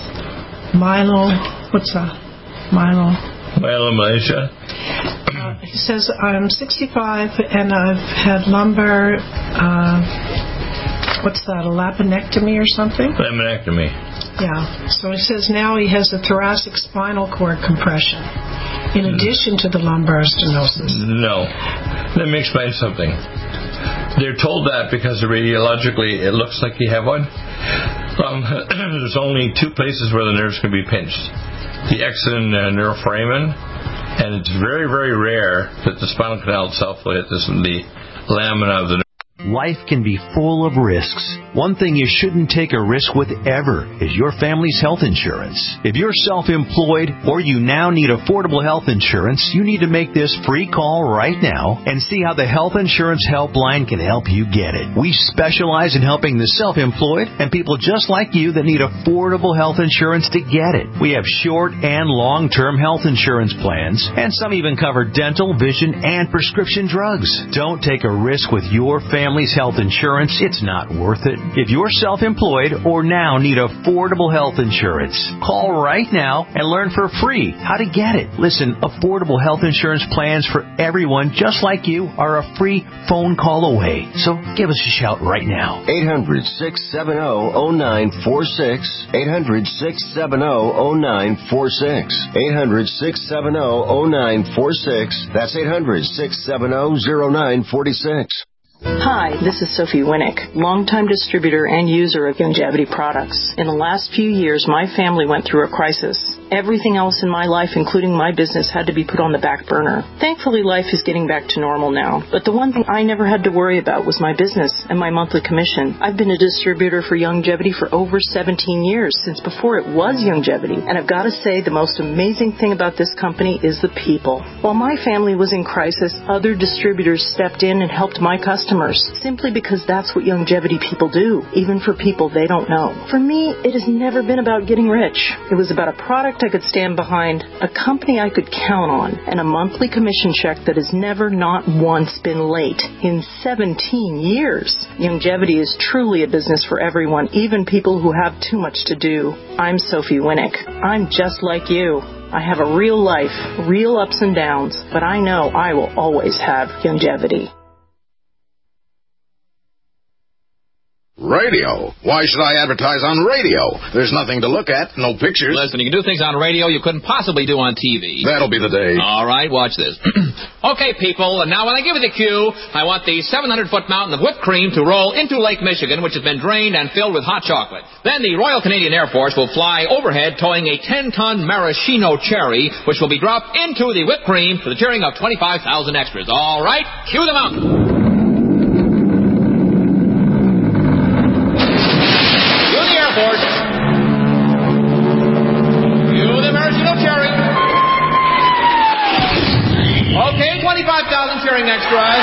myelo, what's that? Myelo? Myelomalacia. Uh, he says, I'm sixty-five and I've had lumbar, uh, what's that, a laminectomy or something? Laminectomy. Yeah. So he says now he has a thoracic spinal cord compression in addition to the lumbar stenosis. No. Let me explain something. They're told that because radiologically it looks like you have one. Um, there's only two places where the nerves can be pinched. The exon uh, neuroforamen, and it's very, very rare that the spinal canal itself will hit this, the lamina of the nerve. Life can be full of risks. One thing you shouldn't take a risk with ever is your family's health insurance. If you're self-employed or you now need affordable health insurance, you need to make this free call right now and see how the Health Insurance Helpline can help you get it. We specialize in helping the self-employed and people just like you that need affordable health insurance to get it. We have short and long-term health insurance plans, and some even cover dental, vision, and prescription drugs. Don't take a risk with your family. Family's health insurance, it's not worth it. If you're self-employed or now need affordable health insurance, call right now and learn for free how to get it. Listen, affordable health insurance plans for everyone just like you are a free phone call away. So give us a shout right now. eight hundred, six seven zero, zero nine four six. eight hundred, six seven zero, zero nine four six. eight hundred, six seven zero, zero nine four six. That's eight hundred, six seven zero, zero nine four six. Hi, this is Sophie Winnick, longtime distributor and user of Youngevity products. In the last few years, my family went through a crisis. Everything else in my life, including my business, had to be put on the back burner. Thankfully, life is getting back to normal now. But the one thing I never had to worry about was my business and my monthly commission. I've been a distributor for Youngevity for over seventeen years, since before it was Youngevity. And I've got to say, the most amazing thing about this company is the people. While my family was in crisis, other distributors stepped in and helped my customers, simply because that's what Youngevity people do, even for people they don't know. For me, it has never been about getting rich. It was about a product I could stand behind, a company I could count on, and a monthly commission check that has never, not once, been late in seventeen years. Youngevity is truly a business for everyone, even people who have too much to do. I'm Sophie Winnick. I'm just like you. I have a real life, real ups and downs, but I know I will always have Youngevity. Radio? Why should I advertise on radio? There's nothing to look at, no pictures. Listen, you can do things on radio you couldn't possibly do on T V. That'll be the day. All right, watch this. Okay, people, and now when I give you the cue, I want the seven hundred foot mountain of whipped cream to roll into Lake Michigan, which has been drained and filled with hot chocolate. Then the Royal Canadian Air Force will fly overhead towing a ten ton maraschino cherry, which will be dropped into the whipped cream to the cheering of twenty-five thousand extras. All right, cue the mountain. twenty-five thousand cheering extras.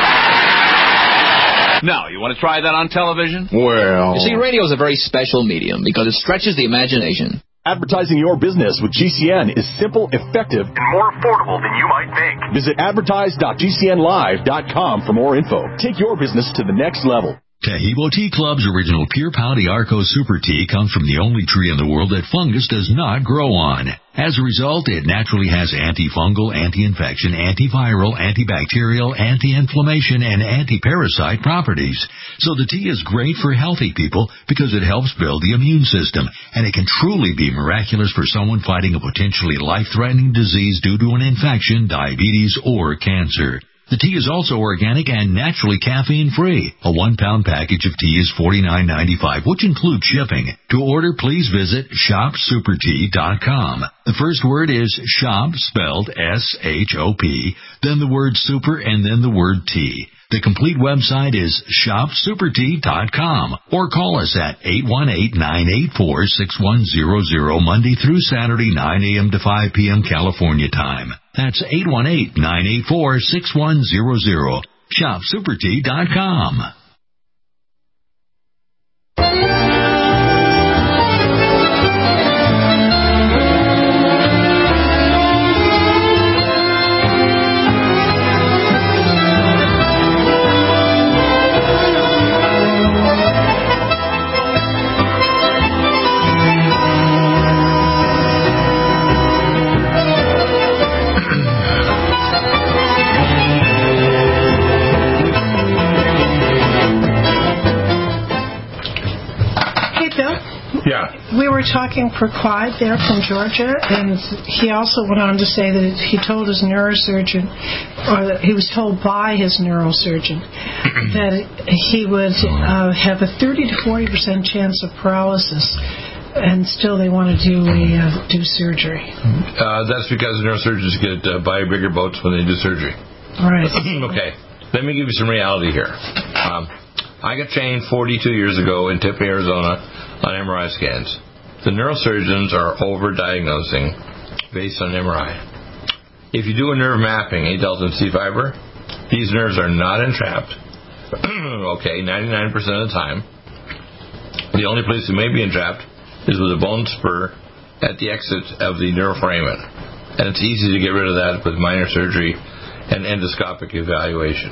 Now, you want to try that on television? Well... You see, radio is a very special medium because it stretches the imagination. Advertising your business with G C N is simple, effective, and more affordable than you might think. Visit advertise dot G C N live dot com for more info. Take your business to the next level. Taheebo Tea Club's original Pure Pau Arco Super Tea comes from the only tree in the world that fungus does not grow on. As a result, it naturally has antifungal, anti-infection, antiviral, antibacterial, anti-inflammation, and anti-parasite properties. So the tea is great for healthy people because it helps build the immune system, and it can truly be miraculous for someone fighting a potentially life-threatening disease due to an infection, diabetes, or cancer. The tea is also organic and naturally caffeine-free. A one-pound package of tea is forty-nine ninety-five, which includes shipping. To order, please visit shop super tea dot com. The first word is shop, spelled S H O P, then the word super, and then the word tea. The complete website is shop super tea dot com, or call us at eight one eight, nine eight four, six one zero zero Monday through Saturday, nine a.m. to five p.m. California time. That's eight one eight, nine eight four, six one zero zero. shop super tea dot com. We were talking for Clyde there from Georgia, and he also went on to say that he told his neurosurgeon, or that he was told by his neurosurgeon, that he would uh, have a thirty to forty percent chance of paralysis, and still they want to do a, uh, do surgery. Uh, that's because neurosurgeons get uh, buy bigger boats when they do surgery. Right. Okay. Let me give you some reality here. Um, I got trained forty-two years ago in Tempe, Arizona on M R I scans. The neurosurgeons are over-diagnosing based on M R I. If you do a nerve mapping, A delta and C fiber, these nerves are not entrapped. Okay, ninety-nine percent of the time. The only place they may be entrapped is with a bone spur at the exit of the neuroforamen. And it's easy to get rid of that with minor surgery and endoscopic evaluation.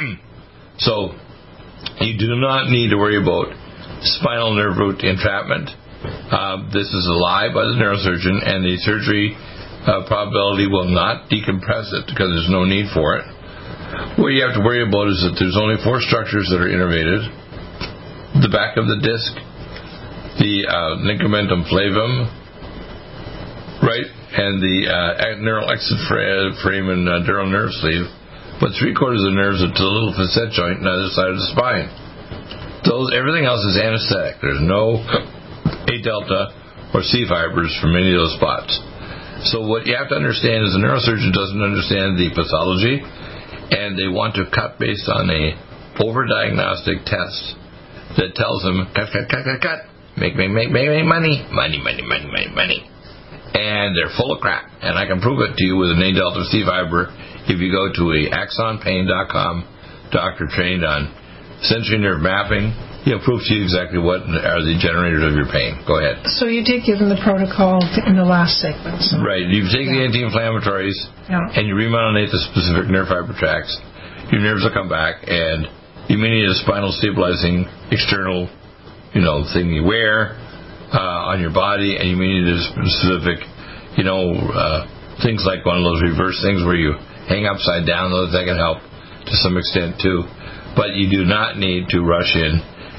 So, you do not need to worry about spinal nerve root entrapment. Uh, this is a lie by the neurosurgeon, and the surgery uh, probability will not decompress it because there's no need for it. What you have to worry about is that there's only four structures that are innervated: the back of the disc, the uh, ligamentum flavum, right, and the uh, neural exit frame and uh, dural nerve sleeve. But three quarters of the nerves are to the little facet joint on the other side of the spine. Those, everything else is anesthetic. There's no A delta or C fibers from any of those spots. So what you have to understand is the neurosurgeon doesn't understand the pathology, and they want to cut based on a over-diagnostic test that tells them cut, cut, cut, cut, cut, make, make, make, make, make money, money, money, money, money, money, and they're full of crap. And I can prove it to you with an A delta C fiber if you go to a axon pain dot com, doctor trained on sensory nerve mapping. He'll prove to you exactly what are the generators of your pain. Go ahead. So you did give him the protocol in the last segment. So. Right. You take yeah. the anti-inflammatories yeah. and you remyelinate the specific nerve fiber tracts. Your nerves will come back, and you may need a spinal stabilizing external, you know, thing you wear uh, on your body, and you may need a specific, you know, uh, things like one of those reverse things where you hang upside down. Those that can help to some extent too. But you do not need to rush in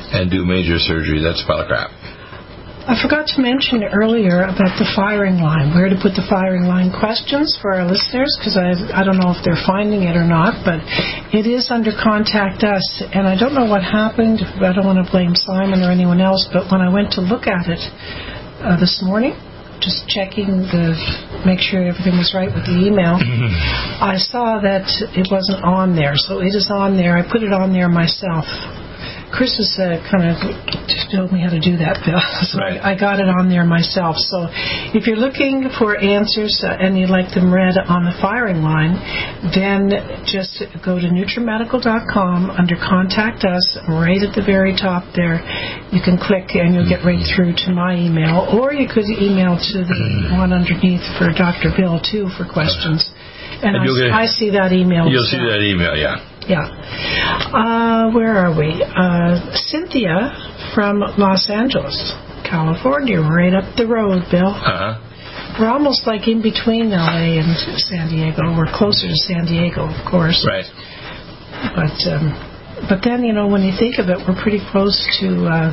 and do major surgery. That's a pile of crap. I forgot to mention earlier about the firing line, where to put the firing line questions for our listeners, because I, I don't know if they're finding it or not, but it is under Contact Us, and I don't know what happened. I don't want to blame Simon or anyone else, but when I went to look at it uh, this morning, just checking the, make sure everything was right with the email, I saw that it wasn't on there, so it is on there. I put it on there myself. Chris has uh, kind of told me how to do that, Bill. So right. I, I got it on there myself. So if you're looking for answers uh, and you'd like them read on the firing line, then just go to NutriMedical dot com under Contact Us, right at the very top there. You can click and you'll get right through to my email, or you could email to the one underneath for Doctor Bill, too, for questions. And, and I, get, I see that email. You'll see that email, yeah. Yeah. Uh, where are we? Uh, Cynthia from Los Angeles, California, right up the road, Bill. Uh-huh. We're almost like in between L A and San Diego. We're closer to San Diego, of course. Right. But um, but then, you know, when you think of it, we're pretty close to, uh,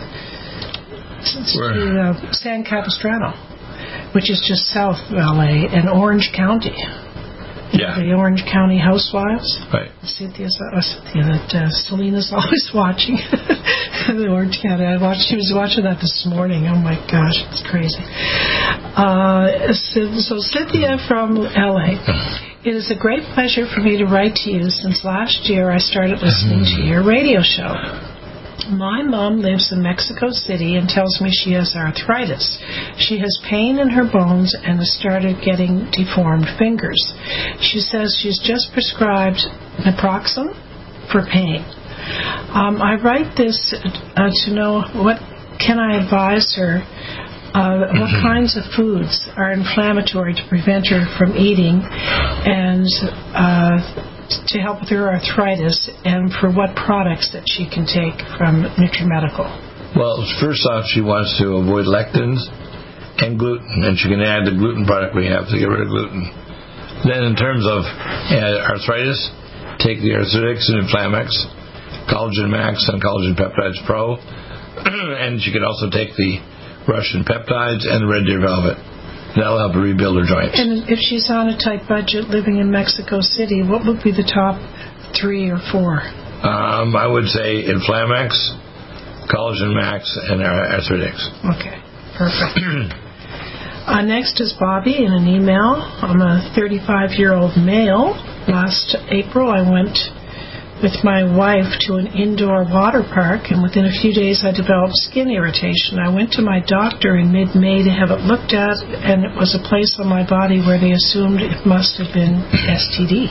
to uh, San Capistrano, which is just south of L A, and Orange County. Yeah. The Orange County Housewives. Right. Cynthia's, uh, Cynthia, that uh, Selena's always watching. The Orange County. I watched. She was watching that this morning. Oh my gosh, it's crazy. Uh, so, so Cynthia from L A. It is a great pleasure for me to write to you. Since last year, I started listening to your radio show. My mom lives in Mexico City and tells me she has arthritis. She has pain in her bones and has started getting deformed fingers. She says she's just prescribed naproxen for pain. Um, I write this uh, to know what can I advise her, uh, what kinds of foods are inflammatory to prevent her from eating, and uh, to help with her arthritis, and for what products that she can take from NutriMedical. Well, first off, she wants to avoid lectins and gluten, and she can add the gluten product we have to get rid of gluten. Then in terms of uh, arthritis, take the Arthritis and Inflamex, Collagen Max and Collagen Peptides Pro, and she can also take the Russian Peptides and the Red Deer Velvet. That'll help her rebuild her joints. And if she's on a tight budget living in Mexico City, what would be the top three or four? Um, I would say Inflamex, Collagen Max, and Arthritis. Okay, perfect. uh, next is Bobby in an email. I'm a thirty-five-year-old male. Last April, I went with my wife to an indoor water park, and within a few days I developed skin irritation. I went to my doctor in mid-May to have it looked at, and it was a place on my body where they assumed it must have been S T D.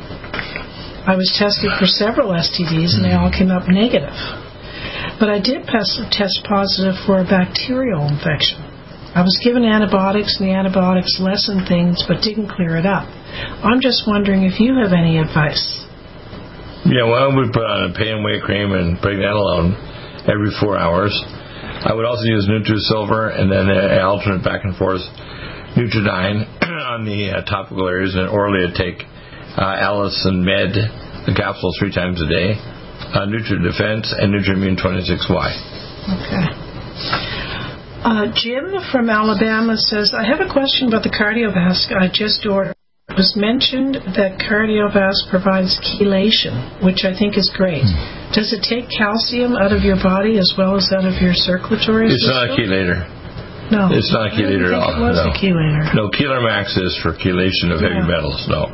I was tested for several S T Ds, and they all came up negative. But I did test positive for a bacterial infection. I was given antibiotics, and the antibiotics lessened things but didn't clear it up. I'm just wondering if you have any advice. Yeah, well, we put on a pain away cream and pregnenolone every four hours. I would also use NutriSilver and then uh, alternate back and forth Nutridyne on the uh, topical areas, and orally I'd take uh, Allison Med, the capsule three times a day, uh, NutriDefense, and NutriImmune twenty-six Y. Okay. Uh, Jim from Alabama says, I have a question about the Cardiovasc I just ordered. It was mentioned that Cardiovasc provides chelation, which I think is great. Mm. Does it take calcium out of your body as well as out of your circulatory it's system? It's not a chelator. No. It's not a chelator at all. It was no. a chelator. No, Keeler Max is for chelation of yeah. heavy metals, no.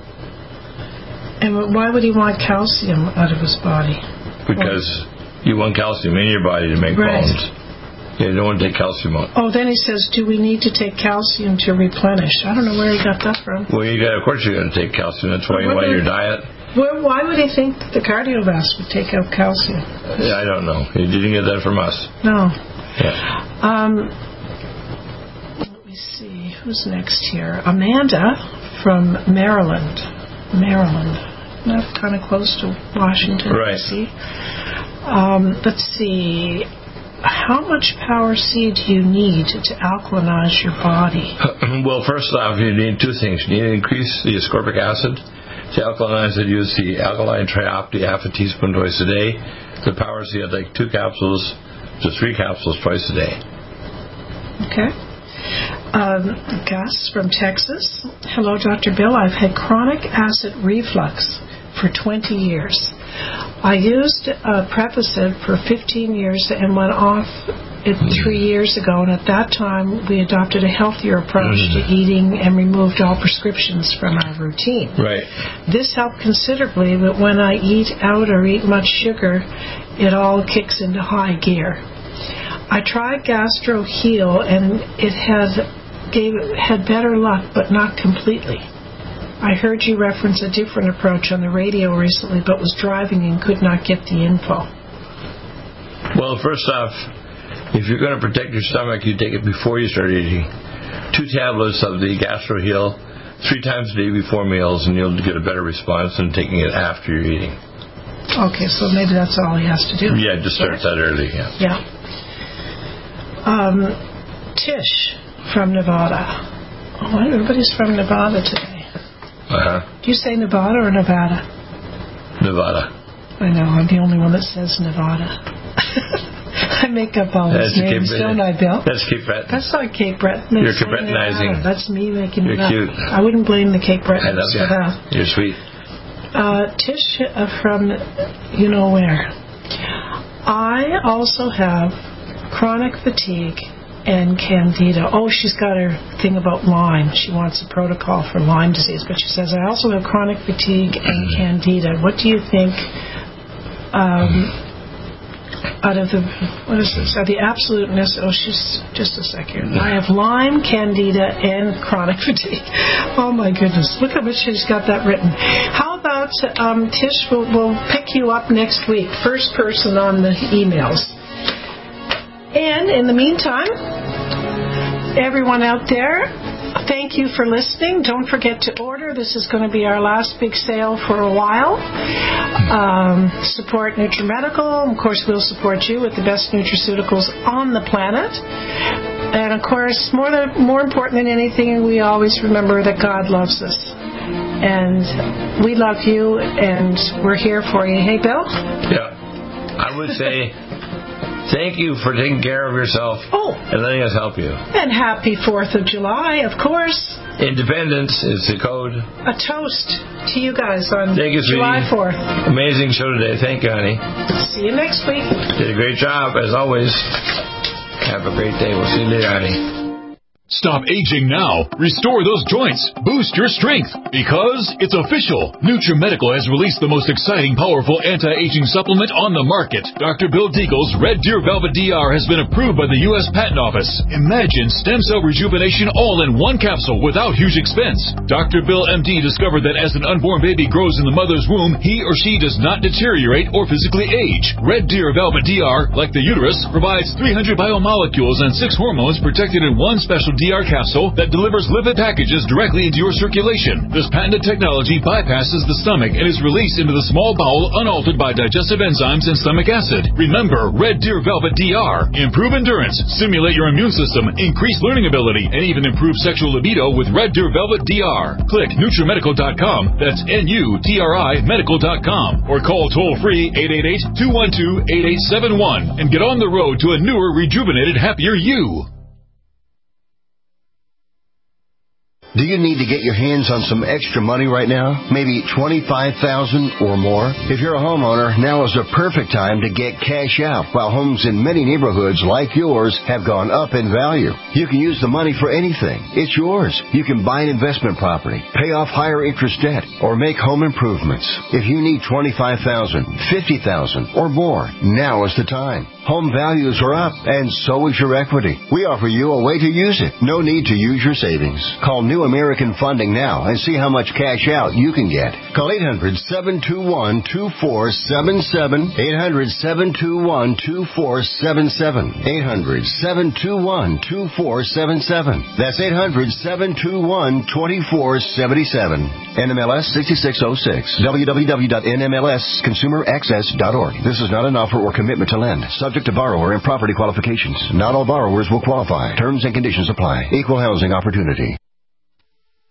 And why would he want calcium out of his body? Because well, you want calcium in your body to make right. bones. Yeah, you don't want to take calcium out. Oh, then he says, do we need to take calcium to replenish? I don't know where he got that from. Well, you got, of course you're going to take calcium. That's why you want your diet. Well, why would he think that the Cardiovasc would take out calcium? Yeah, I don't know. He didn't get that from us. No. Yeah. Um, let me see. Who's next here? Amanda from Maryland. Maryland. Not kind of close to Washington, right. D C Um, let's see. How much Power C do you need to alkalinize your body? Well, first off, you need two things. You need to increase the ascorbic acid. To alkalinize it, use the alkaline triopti half a teaspoon twice a day. The Power C, I'd like two capsules So three capsules twice a day. Okay. Um, Gus from Texas. Hello, Doctor Bill. I've had chronic acid reflux for twenty years. I used uh, Prevacid for fifteen years and went off it three years ago, and at that time we adopted a healthier approach mm. to eating and removed all prescriptions from our routine. Right. This helped considerably, but when I eat out or eat much sugar, it all kicks into high gear. I tried Gastro Heal, and it has gave had better luck, but not completely. I heard you reference a different approach on the radio recently, but was driving and could not get the info. Well, first off, if you're going to protect your stomach, you take it before you start eating. Two tablets of the Gastro Heal three times a day before meals, and you'll get a better response than taking it after you're eating. Okay, so maybe that's all he has to do. Yeah, just start that early, yeah. Yeah. Um, Tish from Nevada. Oh, everybody's from Nevada today. Uh-huh. Do you say Nevada or Nevada? Nevada. I know, I'm the only one that says Nevada. I make up all these names, don't I, Bill? That's Cape Breton. That's not Cape Breton. You're Cape Bretonizing. That's me making You're it up. Cute. I wouldn't blame the Cape Bretons for that. You're sweet. Uh, Tish uh, from you know where. I also have chronic fatigue and candida. Oh, she's got her thing about Lyme. She wants a protocol for Lyme disease, but she says, I also have chronic fatigue and candida. What do you think um, out of the, what is this, uh, the absoluteness, oh, she's, just a second. I have Lyme, candida, and chronic fatigue. Oh, my goodness. Look how much she's got that written. How about, um, Tish, we'll, we'll pick you up next week, first person on the emails. And in the meantime, everyone out there, thank you for listening. Don't forget to order. This is going to be our last big sale for a while. Um, support NutriMedical. Of course, we'll support you with the best nutraceuticals on the planet. And, of course, more than, more important than anything, we always remember that God loves us. And we love you, and we're here for you. Hey, Bill? Yeah. I would say... Thank you for taking care of yourself oh. and letting us help you. And happy fourth of July, of course. Independence is the code. A toast to you guys on Thank you, July fourth. Amazing show today. Thank you, honey. See you next week. Did a great job, as always. Have a great day. We'll see you later, honey. Stop aging now. Restore those joints. Boost your strength. Because it's official. NutriMedical has released the most exciting, powerful anti-aging supplement on the market. Doctor Bill Deagle's Red Deer Velvet D R has been approved by the U S Patent Office. Imagine stem cell rejuvenation all in one capsule without huge expense. Doctor Bill M D discovered that as an unborn baby grows in the mother's womb, he or she does not deteriorate or physically age. Red Deer Velvet D R, like the uterus, provides three hundred biomolecules and six hormones protected in one special D R capsule that delivers lipid packages directly into your circulation. This patented technology bypasses the stomach and is released into the small bowel unaltered by digestive enzymes and stomach acid. Remember, Red Deer Velvet D R. Improve endurance, stimulate your immune system, increase learning ability, and even improve sexual libido with Red Deer Velvet D R. Click NutriMedical dot com, that's N U T R I medical dot com, or call toll-free eight eight eight, two one two, eight eight seven one and get on the road to a newer, rejuvenated, happier you. Do you need to get your hands on some extra money right now? Maybe twenty-five thousand dollars or more? If you're a homeowner, now is the perfect time to get cash out while homes in many neighborhoods like yours have gone up in value. You can use the money for anything. It's yours. You can buy an investment property, pay off higher interest debt, or make home improvements. If you need twenty-five thousand dollars, fifty thousand dollars or more, now is the time. Home values are up, and so is your equity. We offer you a way to use it. No need to use your savings. Call New American Funding now and see how much cash out you can get. Call eight hundred, seven two one, two four seven seven, eight hundred, seven two one, two four seven seven, eight hundred, seven two one, two four seven seven. That's eight hundred, seven two one, two four seven seven. N M L S sixty-six oh six. w w w dot n m l s consumer access dot org. This is not an offer or commitment to lend. Subject to borrower and property qualifications. Not all borrowers will qualify. Terms and conditions apply. Equal housing opportunity.